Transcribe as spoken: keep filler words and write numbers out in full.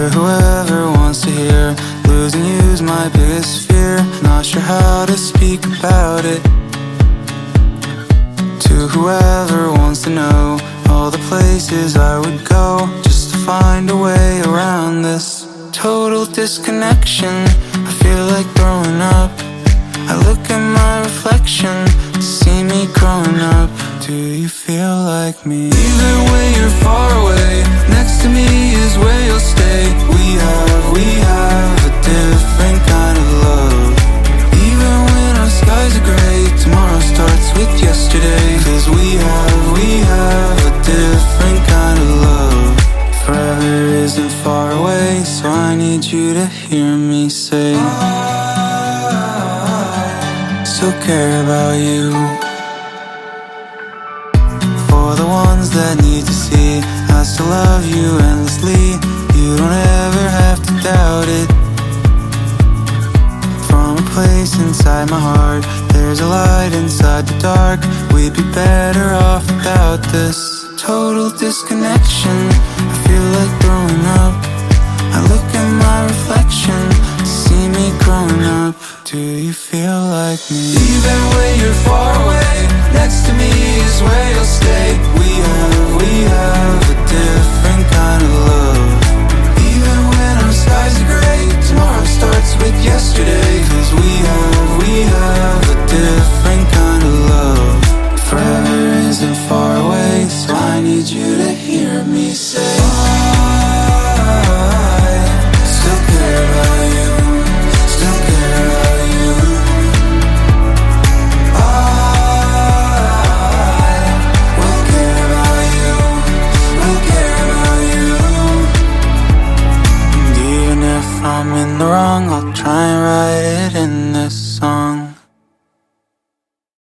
For whoever wants to hear, losing you's my biggest fear. Not sure how to speak about it. To whoever wants to know all the places I would go just to find a way around this total disconnection. I feel like throwing up. I look at my reflection to see me growing up. Do you feel like me? Even when you're far away, next to me is where you'll stay. We have, we have a different kind of love. Even when our skies are gray, tomorrow starts with yesterday. Cause we have, we have a different kind of love. Forever isn't far away, so I need you to hear me say I still care about you. For the ones that need to see, I still love you endlessly. You don't ever have to doubt it. From a place inside my heart, there's a light inside the dark. We'd be better off without this total disconnection. I feel like throwing up. I look at my reflection to see me growing up. Do you feel like me? Even when you're far away, next to me is where you'll stay. We have, we have a different kind of love. Even when our skies are gray, tomorrow starts with yesterday. Cause we have, we have a different kind of love. Forever isn't far away, so I need you to hear me say I still care about you, still care about you. I will care about you, will care about you. And even if I'm in the wrong, I'll try and write it in this song.